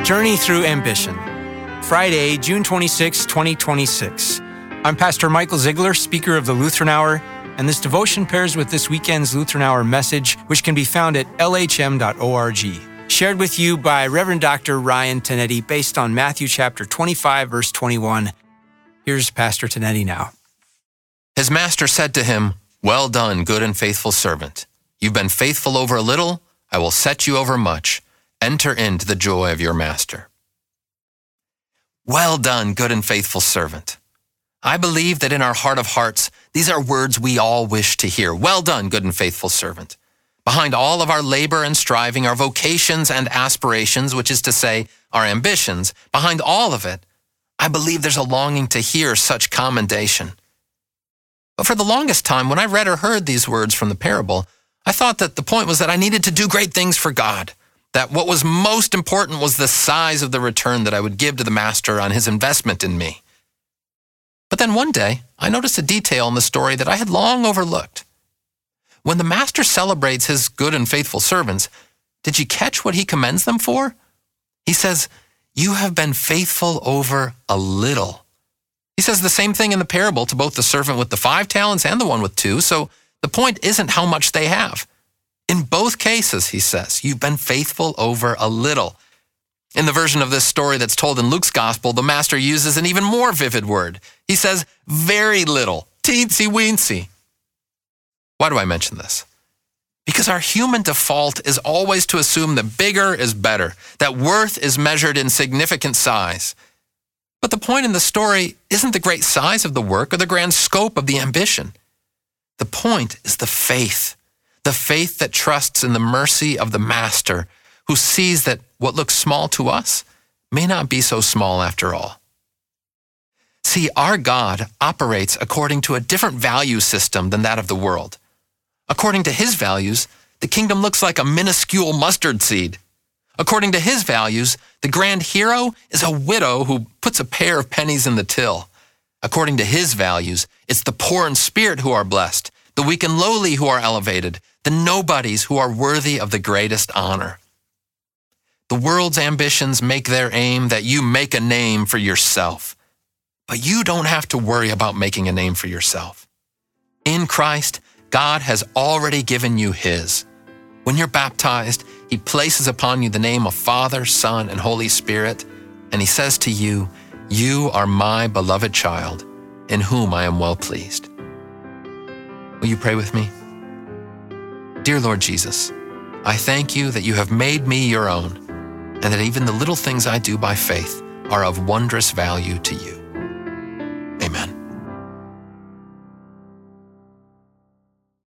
Journey Through Ambition, Friday, June 26, 2026. I'm Pastor Michael Ziegler, speaker of the Lutheran Hour, and this devotion pairs with this weekend's Lutheran Hour message, which can be found at lhm.org. Shared with you by Reverend Dr. Ryan Tenetti, based on Matthew chapter 25, verse 21. Here's Pastor Tenetti now. His master said to him, "Well done, good and faithful servant. You've been faithful over a little, I will set you over much. Enter into the joy of your master." Well done, good and faithful servant. I believe that in our heart of hearts, these are words we all wish to hear. Well done, good and faithful servant. Behind all of our labor and striving, our vocations and aspirations, which is to say, our ambitions, behind all of it, I believe there's a longing to hear such commendation. But for the longest time, when I read or heard these words from the parable, I thought that the point was that I needed to do great things for God, that what was most important was the size of the return that I would give to the master on his investment in me. But then one day, I noticed a detail in the story that I had long overlooked. When the master celebrates his good and faithful servants, did you catch what he commends them for? He says, "You have been faithful over a little." He says the same thing in the parable to both the servant with the 5 talents and the one with 2, so the point isn't how much they have. In both cases, he says, you've been faithful over a little. In the version of this story that's told in Luke's gospel, the master uses an even more vivid word. He says, very little, teensy weensy. Why do I mention this? Because our human default is always to assume that bigger is better, that worth is measured in significant size. But the point in the story isn't the great size of the work or the grand scope of the ambition. The point is the faith that trusts in the mercy of the master, who sees that what looks small to us may not be so small after all. See, our God operates according to a different value system than that of the world. According to his values, the kingdom looks like a minuscule mustard seed. According to his values, the grand hero is a widow who puts a pair of pennies in the till. According to his values, it's the poor in spirit who are blessed, the weak and lowly who are elevated, the nobodies who are worthy of the greatest honor. The world's ambitions make their aim that you make a name for yourself. But you don't have to worry about making a name for yourself. In Christ, God has already given you his. When you're baptized, he places upon you the name of Father, Son, and Holy Spirit, and he says to you, "You are my beloved child, in whom I am well pleased." Will you pray with me? Dear Lord Jesus, I thank you that you have made me your own, and that even the little things I do by faith are of wondrous value to you.